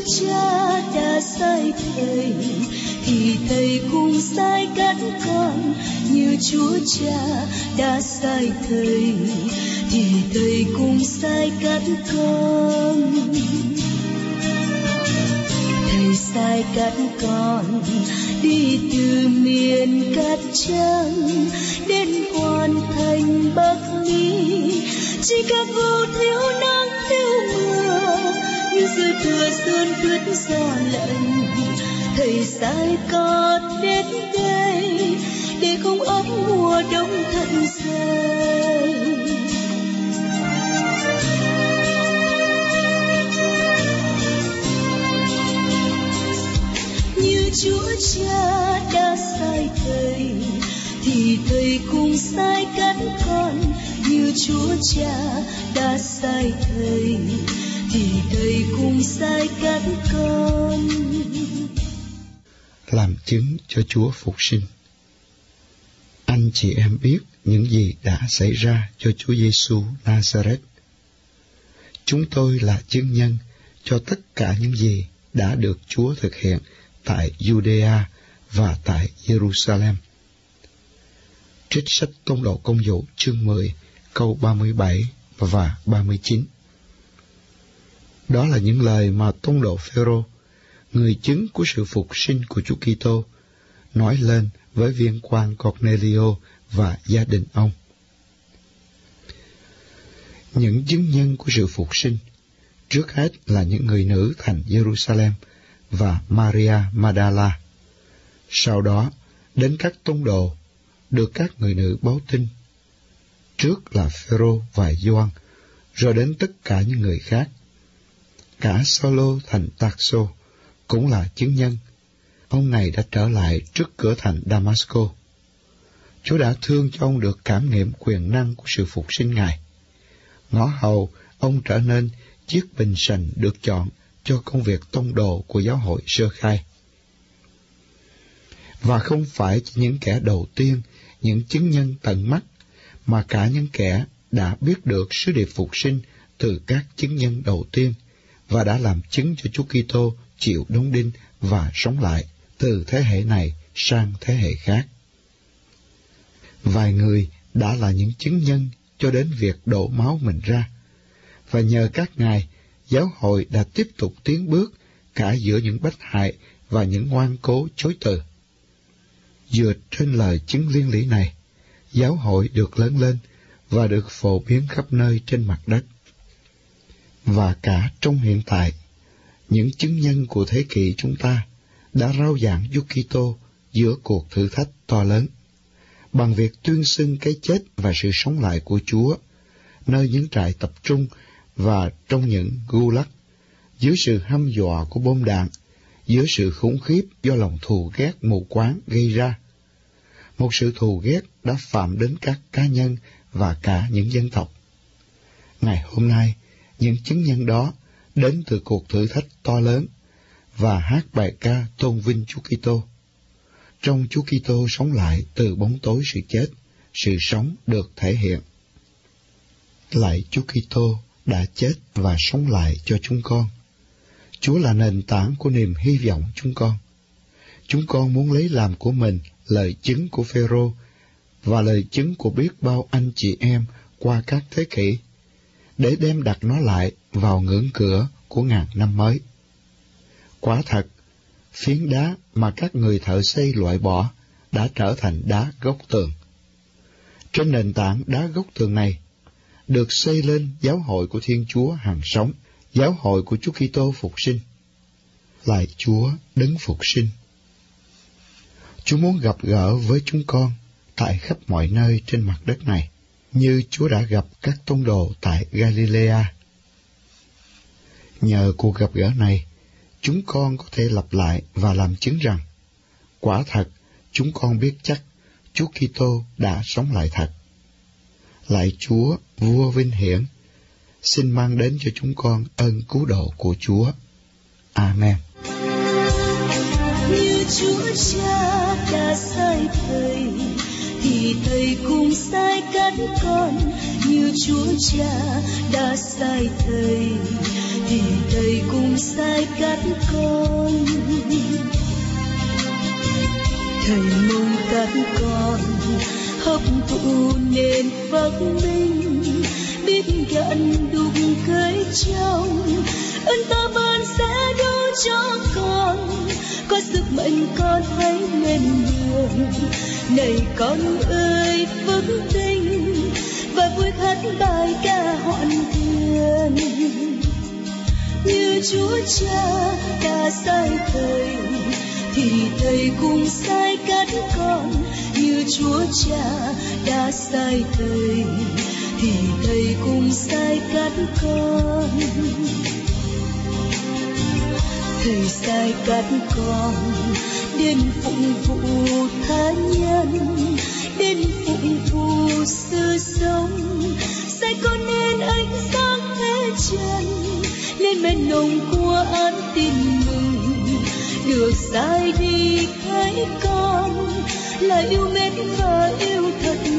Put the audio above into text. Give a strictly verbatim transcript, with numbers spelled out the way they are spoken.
Cha đã sai Thầy, thì Thầy cũng sai các con. Như Chúa Cha đã sai Thầy, thì Thầy cũng sai các con. Thầy sai các con đi từ miền cát trắng đến hoàn thành Bắc Mỹ. Chỉ các vô thiếu nắng thiếu mưa, như dư thừa xuân tuyết gió lạnh. Thầy sai con đến đây để không ấm mùa đông thật dài. Như Chúa Cha đã sai Thầy, thì Thầy cũng sai các con. Như Chúa Cha đã sai Thầy, thì Thầy cũng sai các con. Làm chứng cho Chúa phục sinh. Anh chị em biết những gì đã xảy ra cho Chúa Giêsu Nazareth. Chúng tôi là chứng nhân cho tất cả những gì đã được Chúa thực hiện tại Judea và tại Jerusalem. Trích sách Tông Đồ Công vụ chương mười, câu ba mươi bảy và ba mươi chín. Đó là những lời mà Tông Đồ Phêrô, người chứng của sự phục sinh của Chúa Kitô, nói lên với viên quan Cornelio và gia đình ông. Những chứng nhân của sự phục sinh, trước hết là những người nữ thành Jerusalem và Maria Magdala. Sau đó, đến các tông đồ, được các người nữ báo tin. Trước là Phêrô và Gioan, rồi đến tất cả những người khác. Cả Saulo thành Tarso cũng là chứng nhân. Ông này đã trở lại trước cửa thành Damasco. Chúa đã thương cho ông được cảm nghiệm quyền năng của sự phục sinh Ngài. Ngõ hầu, ông trở nên chiếc bình sành được chọn cho công việc tông đồ của giáo hội sơ khai. Và không phải chỉ những kẻ đầu tiên, những chứng nhân tận mắt, mà cả những kẻ đã biết được sứ điệp phục sinh từ các chứng nhân đầu tiên và đã làm chứng cho Chúa Kitô chịu đóng đinh và sống lại từ thế hệ này sang thế hệ khác. Vài người đã là những chứng nhân cho đến việc đổ máu mình ra, và nhờ các ngài, giáo hội đã tiếp tục tiến bước cả giữa những bách hại và những ngoan cố chối từ. Dựa trên lời chứng liên lý này, giáo hội được lớn lên và được phổ biến khắp nơi trên mặt đất. Và cả trong hiện tại, những chứng nhân của thế kỷ chúng ta đã rao giảng Chúa Kitô giữa cuộc thử thách to lớn, bằng việc tuyên xưng cái chết và sự sống lại của Chúa, nơi những trại tập trung và trong những gulag, dưới sự hăm dọa của bom đạn, dưới sự khủng khiếp do lòng thù ghét mù quáng gây ra. Một sự thù ghét đã phạm đến các cá nhân và cả những dân tộc. Ngày hôm nay, những chứng nhân đó đến từ cuộc thử thách to lớn và hát bài ca tôn vinh Chúa Kitô. Trong Chúa Kitô sống lại từ bóng tối sự chết, sự sống được thể hiện. Lạy Chúa Kitô đã chết và sống lại cho chúng con. Chúa là nền tảng của niềm hy vọng chúng con. Chúng con muốn lấy làm của mình lời chứng của Phêrô và lời chứng của biết bao anh chị em qua các thế kỷ, để đem đặt nó lại vào ngưỡng cửa của ngàn năm mới. Quả thật, phiến đá mà các người thợ xây loại bỏ đã trở thành đá gốc tường. Trên nền tảng đá gốc tường này, được xây lên giáo hội của Thiên Chúa hằng sống, giáo hội của Chúa Kitô phục sinh. Lạy Chúa đấng phục sinh, Chúa muốn gặp gỡ với chúng con tại khắp mọi nơi trên mặt đất này, như Chúa đã gặp các tông đồ tại Galilea. Nhờ cuộc gặp gỡ này, chúng con có thể lặp lại và làm chứng rằng, quả thật, chúng con biết chắc Chúa Kitô đã sống lại thật. Lạy Chúa, Vua vinh hiển, xin mang đến cho chúng con ơn cứu độ của Chúa. Amen. Như Chúa Cha đã sai Thầy, thì thầy cùng sai cắt con, như Chúa Cha đã sai thầy thì thầy cùng sai cắt con. Thầy mong các con hấp thụ nên vắc minh, biết gạn đục cái trong ơn ta ban sẽ đủ cho con. Có sức mạnh con hãy lên đường, này con ơi vững tin và vui hát bài ca hoan thiên. Như Chúa Cha đã sai thầy thì thầy cùng sai cắt con, như Chúa Cha đã sai thầy thì thầy cùng sai cắt con. Thầy sai cắt con đến phụng vụ tha nhân, đến phụng vụ sự sống, sai con nên ánh sáng thế trần, lên men nồng của an tin mừng. Được sai đi thấy con là yêu mến và yêu thật